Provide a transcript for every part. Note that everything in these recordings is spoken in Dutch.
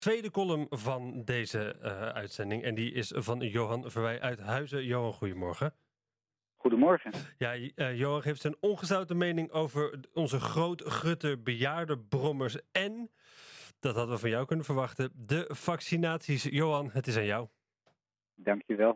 Tweede column van deze uitzending. En die is van Johan Verwij uit Huizen. Johan, goedemorgen. Goedemorgen. Ja, Johan geeft zijn ongezouten mening over onze grootgutte bejaardenbrommers. En, dat hadden we van jou kunnen verwachten, de vaccinaties. Johan, het is aan jou. Dankjewel.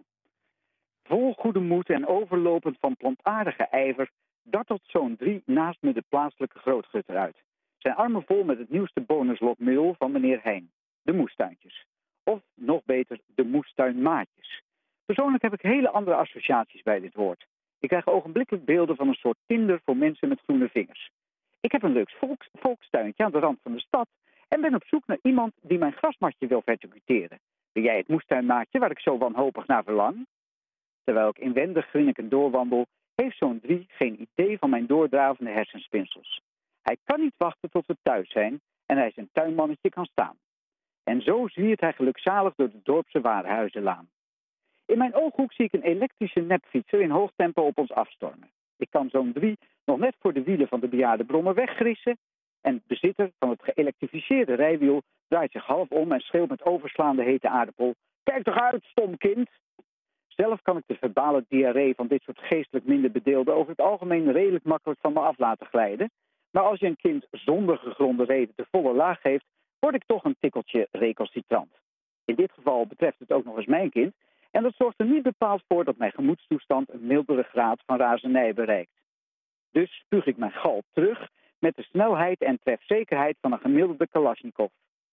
Vol goede moed en overlopend van plantaardige ijver dartelt zo'n 3 naast me de plaatselijke grootgutter uit. Zijn armen vol met het nieuwste bonuslotmiddel van meneer Heijn. De moestuintjes. Of nog beter, de moestuinmaatjes. Persoonlijk heb ik hele andere associaties bij dit woord. Ik krijg ogenblikkelijk beelden van een soort Tinder voor mensen met groene vingers. Ik heb een leuk volkstuintje aan de rand van de stad en ben op zoek naar iemand die mijn grasmatje wil verticuteren. Ben jij het moestuinmaatje waar ik zo wanhopig naar verlang? Terwijl ik inwendig grinnikend doorwandel, heeft zo'n 3 geen idee van mijn doordravende hersenspinsels. Hij kan niet wachten tot we thuis zijn en hij zijn tuinmannetje kan staan. En zo zwiert hij gelukzalig door de dorpse Warenhuizenlaan. In mijn ooghoek zie ik een elektrische nepfietser in hoog tempo op ons afstormen. Ik kan zo'n 3 nog net voor de wielen van de bejaardenbrommer weggrissen en de bezitter van het geëlektrificeerde rijwiel draait zich half om en schreeuwt met overslaande hete aardappel: "Kijk toch uit, stom kind!" Zelf kan ik de verbale diarree van dit soort geestelijk minder bedeelden over het algemeen redelijk makkelijk van me af laten glijden. Maar als je een kind zonder gegronde reden de volle laag geeft, word ik toch een tikkeltje recalcitrant. In dit geval betreft het ook nog eens mijn kind. En dat zorgt er niet bepaald voor dat mijn gemoedstoestand een mildere graad van razernij bereikt. Dus spuug ik mijn galp terug met de snelheid en trefzekerheid van een gemiddelde Kalashnikov.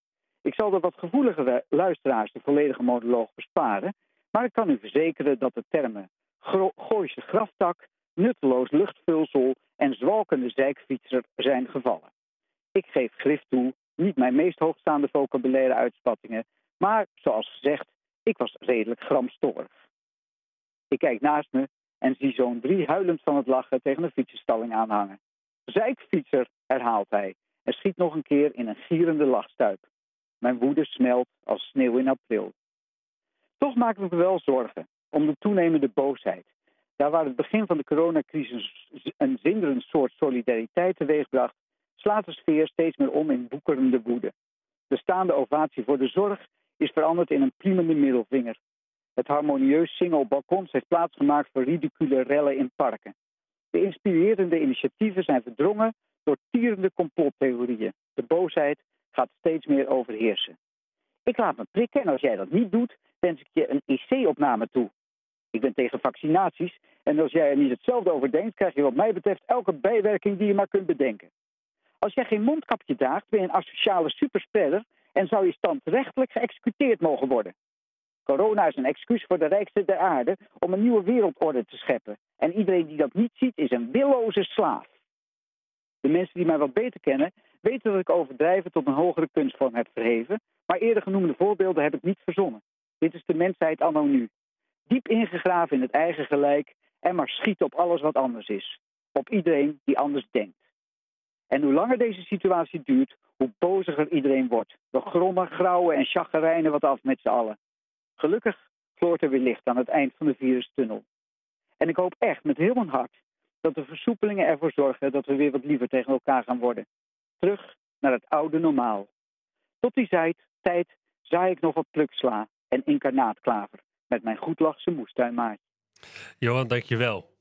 Ik zal de wat gevoeligere luisteraars de volledige monoloog besparen, maar ik kan u verzekeren dat de termen Gooise graftak, nutteloos luchtvulsel en zwalkende zijkfietser zijn gevallen. Ik geef grif toe, niet mijn meest hoogstaande vocabulaire uitspattingen, maar zoals gezegd, ik was redelijk gramstorig. Ik kijk naast me en zie zo'n 3 huilend van het lachen tegen een fietsenstalling aanhangen. Zijkfietser, herhaalt hij en schiet nog een keer in een gierende lachstuip. Mijn woede smelt als sneeuw in april. Toch maak ik me wel zorgen om de toenemende boosheid. Daar waar het begin van de coronacrisis een zinderend soort solidariteit teweegbracht, slaat de sfeer steeds meer om in boekerende woede. De staande ovatie voor de zorg is veranderd in een priemende middelvinger. Het harmonieus zingen op balkons heeft plaatsgemaakt voor ridicule rellen in parken. De inspirerende initiatieven zijn verdrongen door tierende complottheorieën. De boosheid gaat steeds meer overheersen. Ik laat me prikken en als jij dat niet doet, wens ik je een IC-opname toe. Ik ben tegen vaccinaties en als jij er niet hetzelfde over denkt, krijg je wat mij betreft elke bijwerking die je maar kunt bedenken. Als jij geen mondkapje draagt, ben je een asociale superspreader en zou je standrechtelijk geëxecuteerd mogen worden. Corona is een excuus voor de rijkste der aarde om een nieuwe wereldorde te scheppen. En iedereen die dat niet ziet, is een willoze slaaf. De mensen die mij wat beter kennen, weten dat ik overdrijven tot een hogere kunstvorm heb verheven, maar eerder genoemde voorbeelden heb ik niet verzonnen. Dit is de mensheid anno nu. Diep ingegraven in het eigen gelijk en maar schieten op alles wat anders is. Op iedereen die anders denkt. En hoe langer deze situatie duurt, hoe boziger iedereen wordt. We grommen, grauwen en chagrijnen wat af met z'n allen. Gelukkig gloort er weer licht aan het eind van de virustunnel. En ik hoop echt met heel mijn hart dat de versoepelingen ervoor zorgen dat we weer wat liever tegen elkaar gaan worden. Terug naar het oude normaal. Tot die tijd zaai ik nog wat pluksla en inkarnaatklaver met mijn goedlachse moestuinmaatje. Johan, dankjewel.